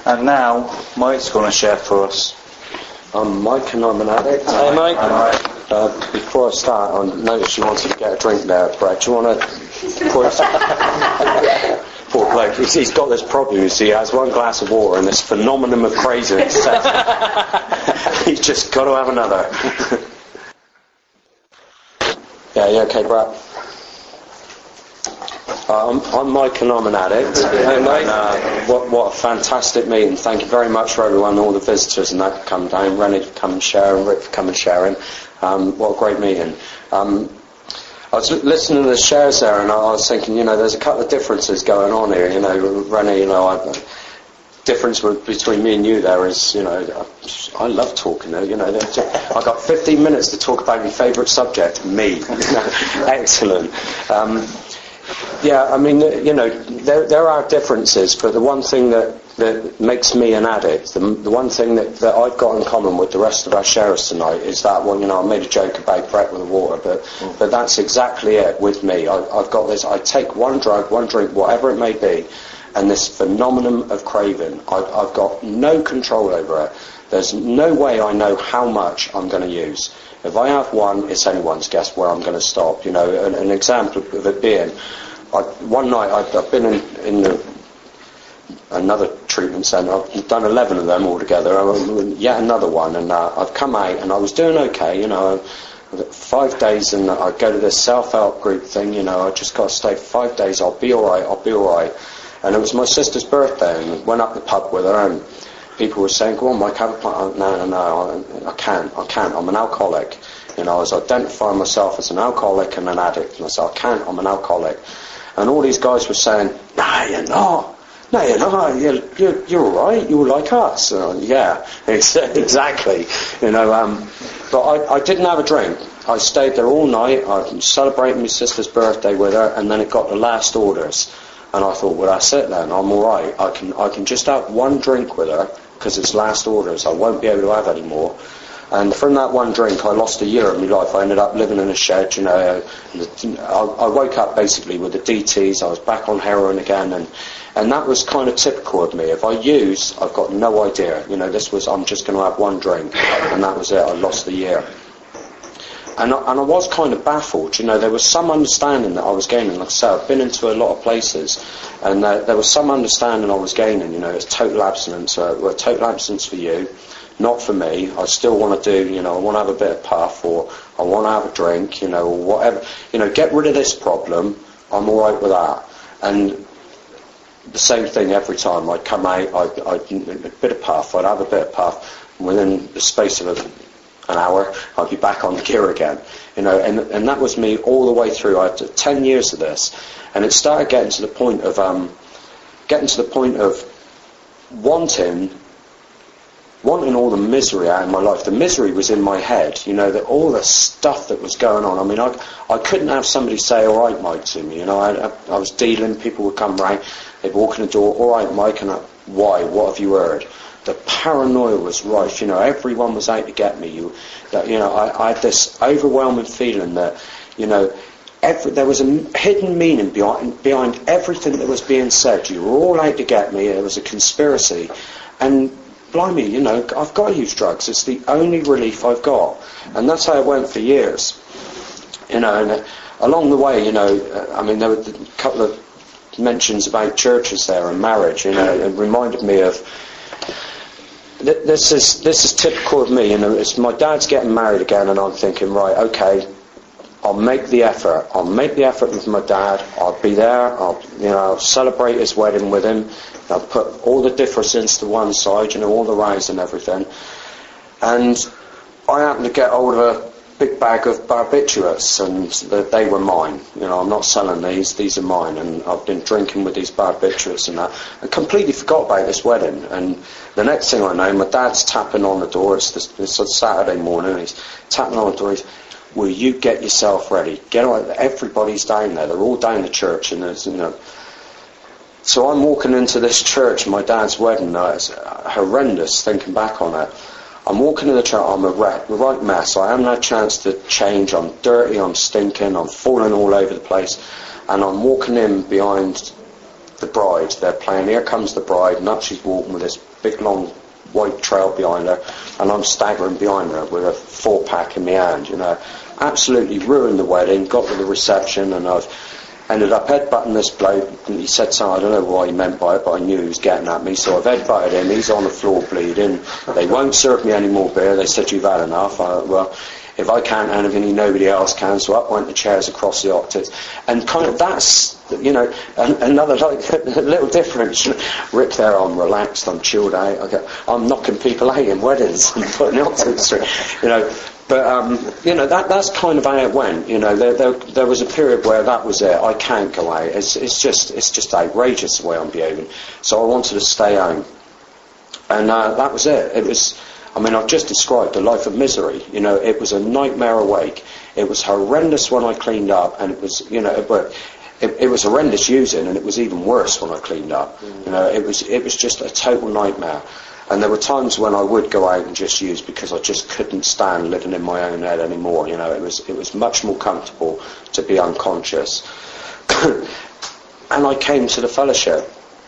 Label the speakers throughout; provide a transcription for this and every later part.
Speaker 1: And now, Mike's going to share for us.
Speaker 2: I'm Mike and I'm an addict.
Speaker 1: Hey, Mike.
Speaker 2: Before I start, I noticed you wanted to get a drink there, Brett. Do you want to... Poor bloke, he's got this problem. You see, he has one glass of water and this phenomenon of craziness. He's just got to have another. Yeah, you okay, Brett? I'm Mike and I'm an addict.
Speaker 1: Hey, Mike.
Speaker 2: What a fantastic meeting. Thank you very much for everyone, all the visitors and that come down. Rennie to come and share and Rick to come and sharing. What a great meeting. I was listening to the shares there and I was thinking, there's a couple of differences going on here. Rennie, difference between me and you there is, I love talking. I got 15 minutes to talk about my favourite subject, me. Excellent. There are differences, but the one thing that makes me an addict, the one thing that I've got in common with the rest of our sharers tonight is that one, I made a joke about Brett with the water, but that's exactly it with me. I've got this, I take one drug, one drink, whatever it may be, and this phenomenon of craving, I've got no control over it. There's no way I know how much I'm going to use. If I have one, it's anyone's guess where I'm going to stop. An example of it being, one night I've been in another treatment centre. I've done 11 of them altogether. Yet another one, and I've come out and I was doing okay. 5 days, and I go to this self-help group thing. I just got to stay for 5 days. I'll be all right. And it was my sister's birthday, and I went up the pub with her and. People were saying, go on, Mike, have a pint. No, I can't. I'm an alcoholic. I was identifying myself as an alcoholic and an addict. And I said, I can't, I'm an alcoholic. And all these guys were saying, no, you're not. No, you're not. You're all right. You're like us. Yeah, exactly. But I didn't have a drink. I stayed there all night. I was celebrating my sister's birthday with her, and then it got the last orders. And I thought, well, that's it then. I'm all right. I can just have one drink with her because it's last orders. I won't be able to have any more. And from that one drink, I lost a year of my life. I ended up living in a shed. I woke up basically with the DTs. I was back on heroin again, and that was kind of typical of me. If I use, I've got no idea. This was I'm just going to have one drink, and that was it. I lost the year. And I was kind of baffled, there was some understanding that I was gaining. Like I said, I've been into a lot of places, and there was some understanding I was gaining. It's total abstinence. Total abstinence for you, not for me. I still want to do, I want to have a bit of puff, or I want to have a drink, or whatever. Get rid of this problem. I'm all right with that. And the same thing every time. I'd come out, I'd a bit of puff. I'd have a bit of puff. Within the space of an hour, I'd be back on the gear again, and that was me all the way through. I had 10 years of this, and it started getting to the point of wanting all the misery out of my life. The misery was in my head, all the stuff that was going on. I mean, I couldn't have somebody say, all right, Mike, to me. I was dealing, people would come round, they'd walk in the door, all right, Mike, and why? What have you heard? The paranoia was rife. Everyone was out to get me. I had this overwhelming feeling that, there was a hidden meaning behind everything that was being said. You were all out to get me. It was a conspiracy. And blimey, I've got to use drugs. It's the only relief I've got. And that's how it went for years. And along the way, there were a couple of mentions about churches there and marriage. It reminded me of. This is typical of me. It's my dad's getting married again, and I'm thinking, right, okay, I'll make the effort. I'll make the effort with my dad. I'll be there. I'll celebrate his wedding with him. I'll put all the differences to one side, all the rows and everything. And I happened to get hold of a big bag of barbiturates, and they were mine. I'm not selling these are mine, and I've been drinking with these barbiturates and that. I completely forgot about this wedding, and the next thing I know, my dad's tapping on the door. It's a Saturday morning, and he's tapping on the door. He's, will you get yourself ready? Get on. Everybody's down there. They're all down the church, and there's, So I'm walking into this church, my dad's wedding. It's horrendous thinking back on it. I'm walking to the church, I'm a right mess. I haven't had a chance to change. I'm dirty, I'm stinking, I'm falling all over the place. And I'm walking in behind the bride. They're playing Here Comes the Bride, and up she's walking with this big long white trail behind her, and I'm staggering behind her with a 4-pack in my hand, you know. Absolutely ruined the wedding, got to the reception, and I've ended up headbutting this bloke, and he said something, I don't know what he meant by it, but I knew he was getting at me, so I've headbutted him. He's on the floor bleeding. They won't serve me any more beer. They said, you've had enough. Well, if I can't have anything, nobody else can, so up went the chairs across the octaves. And kind of that's, you know, another, like, a little difference. Rick there, I'm relaxed, I'm chilled out, I'm knocking people out in weddings and putting the octaves through, you know. But, you know, that's kind of how it went. You know, there was a period where that was it. I can't go out. It's just outrageous the way I'm behaving. So I wanted to stay home. And that was it. It was, I mean, I've just described a life of misery. You know, it was a nightmare awake. It was horrendous when I cleaned up, and it was, you know, but it was horrendous using, and it was even worse when I cleaned up. You know, it was just a total nightmare. And there were times when I would go out and just use, because I just couldn't stand living in my own head anymore. You know, it was much more comfortable to be unconscious. And I came to the fellowship,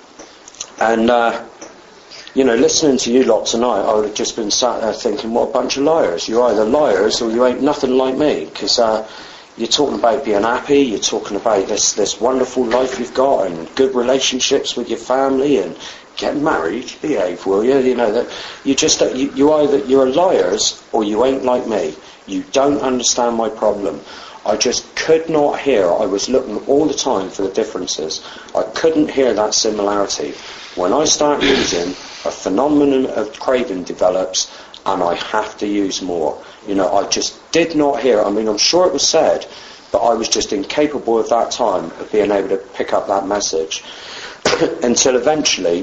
Speaker 2: and you know, listening to you lot tonight, I would have just been sat there thinking, what a bunch of liars. You're either liars or you ain't nothing like me, because you're talking about being happy, you're talking about this wonderful life you've got, and good relationships with your family, and get married, behave, will you? You know, that you just, you either, you're liars or you ain't like me. You don't understand my problem. I just could not hear. I was looking all the time for the differences. I couldn't hear that similarity. When I start using, a phenomenon of craving develops, and I have to use more. You know, I just did not hear. I mean, I'm sure it was said, but I was just incapable at that time of being able to pick up that message. Until eventually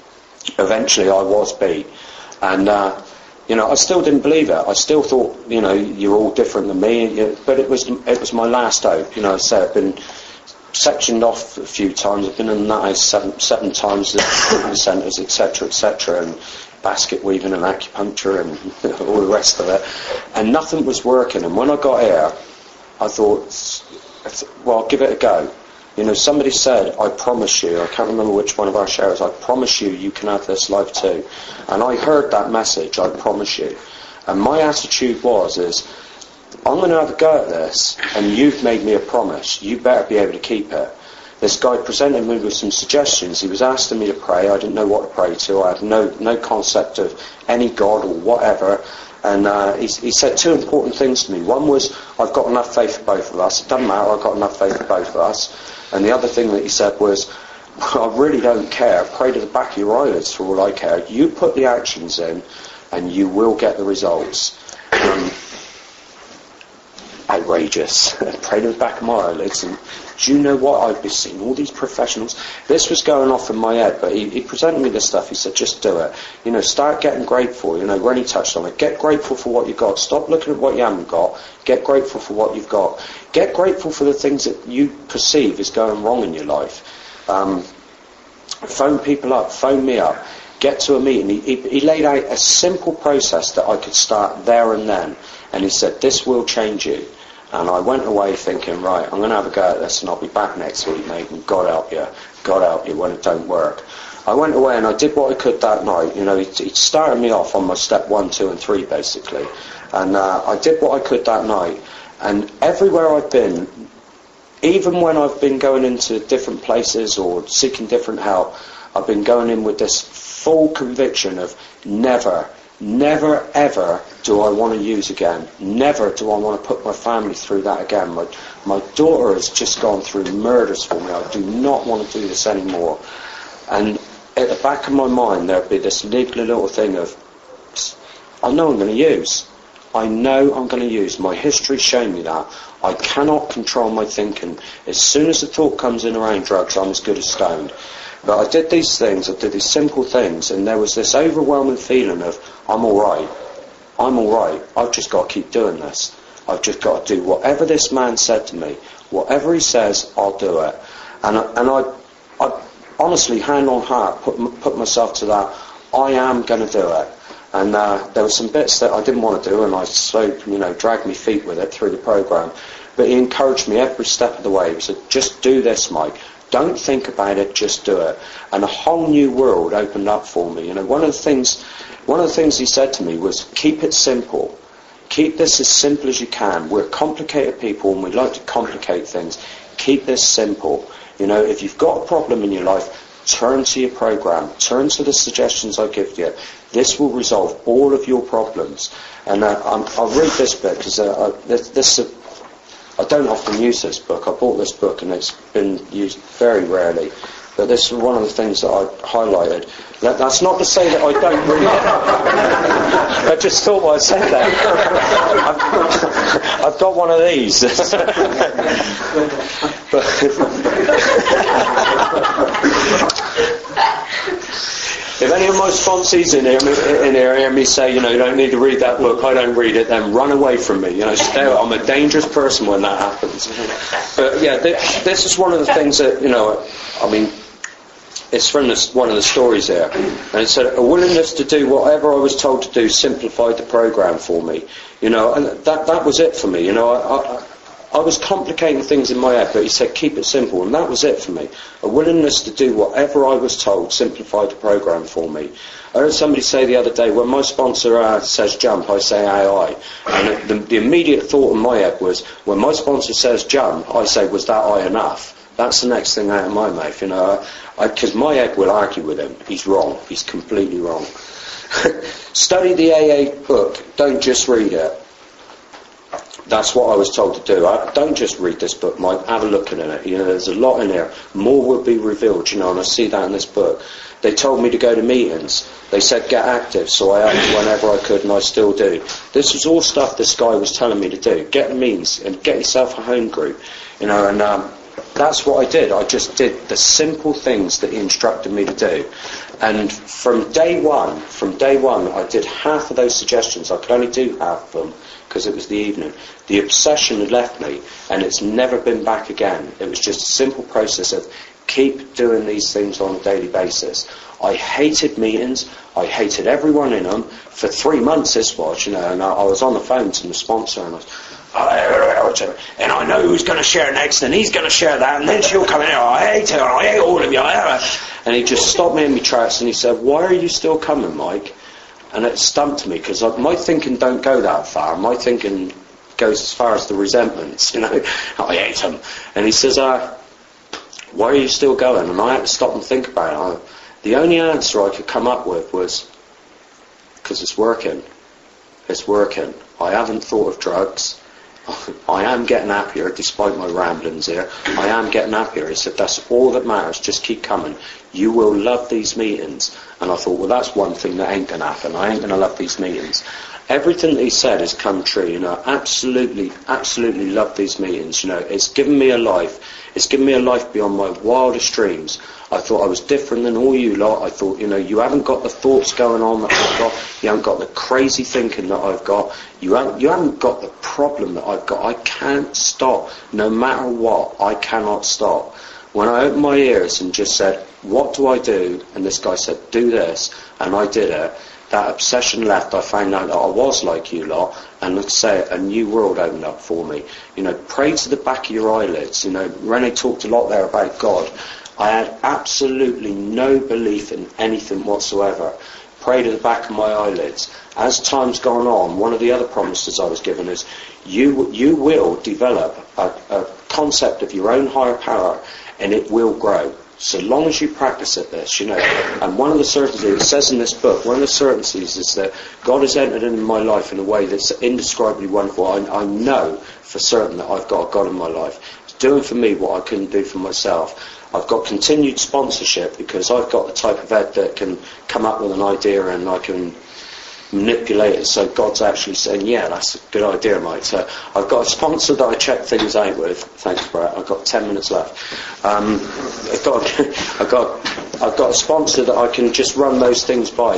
Speaker 2: I was beat. And, you know, I still didn't believe it. I still thought, you know, you're all different than me. But it was my last hope. You know, I said I've been sectioned off a few times. I've been in that house seven times, the treatment centres, etc., and basket weaving and acupuncture and all the rest of it. And nothing was working. And when I got here, I thought, well, I'll give it a go. You know, somebody said, I promise you, I can't remember which one of our sharers, I promise you, you can have this life too. And I heard that message, I promise you. And my attitude is, I'm going to have a go at this, and you've made me a promise. You better be able to keep it. This guy presented me with some suggestions. He was asking me to pray. I didn't know what to pray to. I had no concept of any God or whatever. And he said two important things to me. One was, I've got enough faith for both of us. It doesn't matter, I've got enough faith for both of us. And the other thing that he said was, I really don't care. Pray to the back of your eyelids for all I care. You put the actions in, and you will get the results. Outrageous. Pray to the back of my eyelids. And do you know what? I've been seeing all these professionals. This was going off in my head, but he presented me this stuff. He said, just do it. You know, start getting grateful. You know, when he touched on it, get grateful for what you've got. Stop looking at what you haven't got. Get grateful for what you've got. Get grateful for the things that you perceive is going wrong in your life. Phone people up. Phone me up. Get to a meeting. He laid out a simple process that I could start there and then. And he said, this will change you. And I went away thinking, right, I'm going to have a go at this, and I'll be back next week, mate, and God help you when it don't work. I went away and I did what I could that night. You know, he started me off on my step 1, 2 and 3 basically. And I did what I could that night. And everywhere I've been, even when I've been going into different places or seeking different help, I've been going in with this full conviction of never ever do I want to use again. Never do I want to put my family through that again. My daughter has just gone through murders for me. I do not want to do this anymore. And at the back of my mind there'd be this little thing of, I know I'm going to use. I know I'm going to use. My history's shown me that. I cannot control my thinking. As soon as the thought comes in around drugs, I'm as good as stoned. But I did these things, I did these simple things, and there was this overwhelming feeling of, I'm alright, I've just got to keep doing this. I've just got to do whatever this man said to me. Whatever he says, I'll do it. And I honestly, hand on heart, put myself to that, I am going to do it. And there were some bits that I didn't want to do, and I dragged my feet with it through the programme. But he encouraged me every step of the way. He said, just do this, Mike. Don't think about it, just do it. And a whole new world opened up for me. One of the things he said to me was, keep it simple. Keep this as simple as you can. We're complicated people and we like to complicate things. Keep this simple. If you've got a problem in your life, turn to your program. Turn to the suggestions I give you. This will resolve all of your problems. And I'll read this bit because I don't often use this book. I bought this book and it's been used very rarely. But this is one of the things that I highlighted. That's not to say that I don't read it. I just thought while I said that. I've got one of these. If any of my sponsors in here hear me say, you don't need to read that book, I don't read it, then run away from me. I'm a dangerous person when that happens. But yeah, this is one of the things that, it's from one of the stories here. And it said, a willingness to do whatever I was told to do simplified the program for me. And that was it for me. I was complicating things in my head, but he said, keep it simple, and that was it for me. A willingness to do whatever I was told simplified the program for me. I heard somebody say the other day, when my sponsor says jump, I say aye, aye. And the immediate thought in my head was, when my sponsor says jump, I say, was that aye enough? That's the next thing out of my mouth, because my head will argue with him. He's wrong. He's completely wrong. Study the AA book. Don't just read it. That's what I was told to do. Don't just read this book, Mike. Have a look at it. There's a lot in here. More will be revealed, and I see that in this book. They told me to go to meetings. They said get active, so I acted whenever I could, and I still do. This was all stuff this guy was telling me to do. Get the meetings and get yourself a home group, and that's what I did. I just did the simple things that he instructed me to do. And from day one, I did half of those suggestions. I could only do half of them because it was the evening. The obsession had left me, and it's never been back again. It was just a simple process of keep doing these things on a daily basis. I hated meetings. I hated everyone in them. For 3 months this was, and I was on the phone to the sponsor, and and I know who's going to share next, and he's going to share that, and then she'll come in, I hate her, I hate all of you. And he just stopped me in my tracks, and he said, why are you still coming, Mike? And it stumped me, because my thinking don't go that far. My thinking goes as far as the resentments, I hate him. And he says, why are you still going? And I had to stop and think about it. The only answer I could come up with was, because it's working. It's working. I haven't thought of drugs. I am getting happier, despite my ramblings here. I am getting happier. He said, that's all that matters. Just keep coming. You will love these meetings. And I thought, well, that's one thing that ain't going to happen. I ain't going to love these meetings. Everything that he said has come true. Absolutely, absolutely love these meetings. It's given me a life. It's given me a life beyond my wildest dreams. I thought I was different than all you lot. I thought, you haven't got the thoughts going on that I've got. You haven't got the crazy thinking that I've got. You haven't got the problem that I've got. I can't stop. No matter what, I cannot stop. When I opened my ears and just said, what do I do? And this guy said, do this. And I did it. That obsession left. I found out that I was like you lot, and let's say a new world opened up for me. Pray to the back of your eyelids. Rene talked a lot there about God. I had absolutely no belief in anything whatsoever. Pray to the back of my eyelids. As time's gone on, one of the other promises I was given is you will develop a concept of your own higher power, and it will grow. So long as you practice at this, And one of the certainties, it says in this book, one of the certainties is that God has entered into my life in a way that's indescribably wonderful. I know for certain that I've got a God in my life. It's doing for me what I couldn't do for myself. I've got continued sponsorship because I've got the type of head that can come up with an idea and I can manipulate it, so God's actually saying, yeah, that's a good idea, mate. So I've got a sponsor that I check things out with. Thanks, Brett. I've got 10 minutes left. I've got a sponsor that I can just run those things by.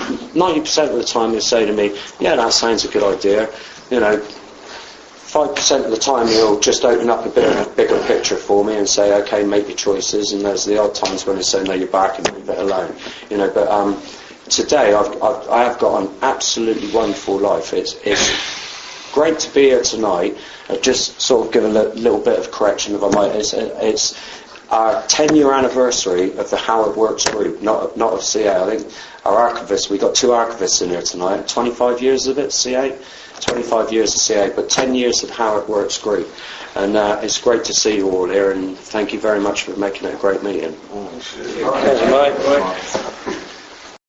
Speaker 2: 90% of the time he'll say to me, yeah, that sounds a good idea. 5% of the time he'll just open up a bit of a bigger picture for me and say, okay, make your choices. And there's the odd times when he'll say, no, you're back and leave it alone. But today I have got an absolutely wonderful life. It's great to be here tonight. I'll just sort of give a little bit of correction if I might. our 10-year anniversary of the How It Works group, not of CA. I think our archivists, we got 2 archivists in here tonight. 25 years of it, CA. 25 years of CA, but 10 years of How It Works group. And it's great to see you all here, and thank you very much for making it a great meeting.
Speaker 3: Thanks, Mike.